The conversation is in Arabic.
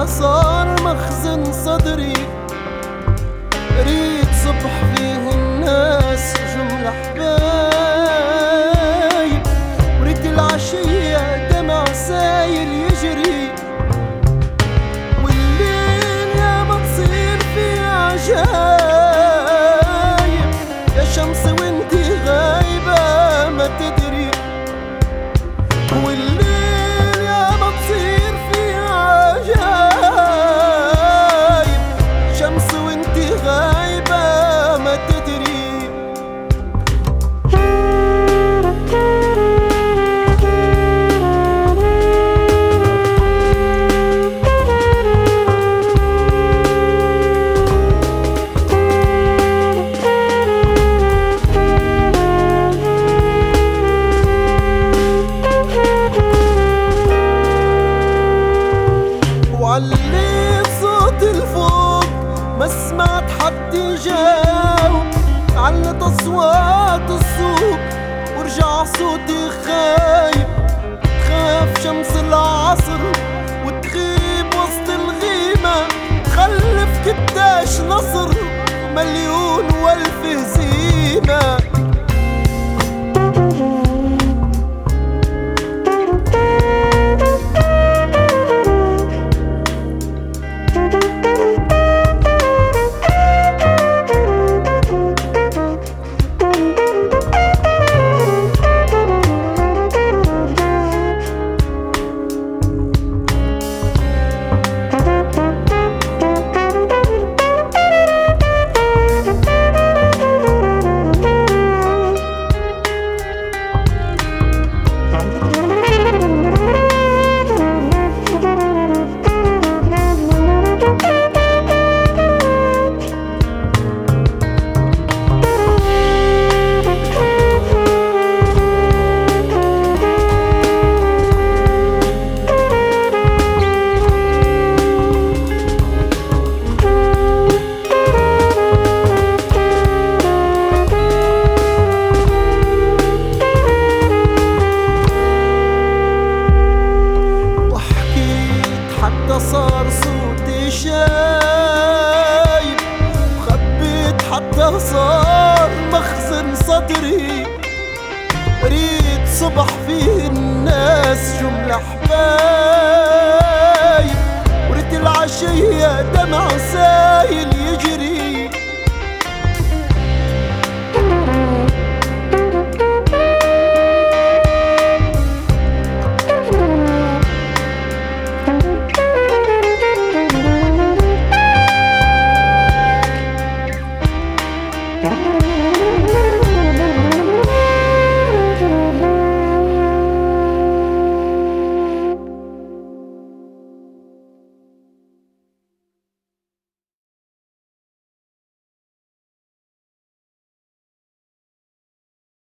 الدنيا صار مخزن صدري، ريت صبح فيه الناس جملة حبايب، وريت العشية دمع سايل يجري، والليل يا ما تصير فيه عجايب، يا شمس وانتي غايبة ما تدري، والليل يا ما تصير فيه عجايب، شمس وانتي غايبة ما تدري. وعليت صوت الفوق ما سمعت حد يجاوب، علت أصوات السوق ورجع صوتي خايب، تخاف شمس العصر وتغيب وسط الغيمة، تخلف كداش نصر مليون والف هزيمة.